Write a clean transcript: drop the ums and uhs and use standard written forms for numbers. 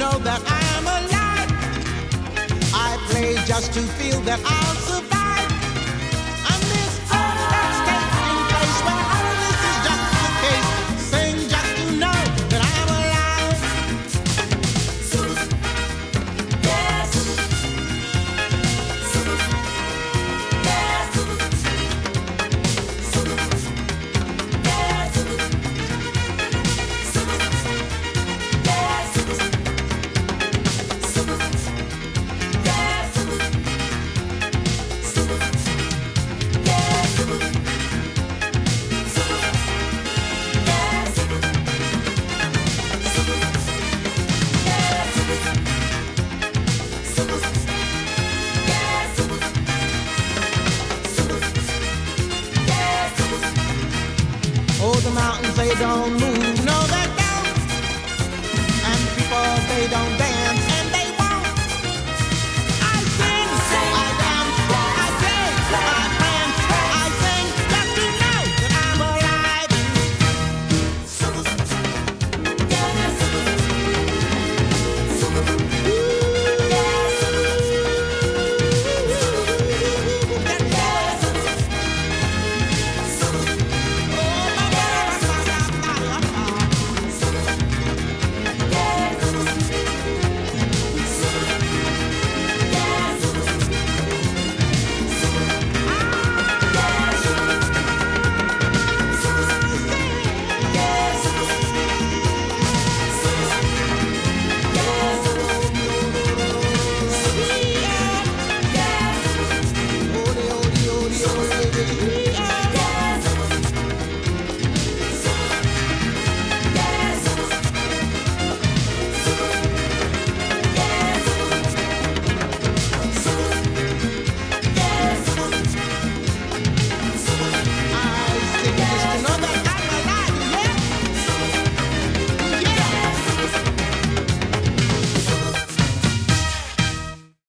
know that I am alive. I play just to feel that I'll survive. And this earth that's taking place where all of this is just the case. Sing just to know that I am alive. Yes. Oh, the mountains, they don't move, no, they don't. And people, they don't dance.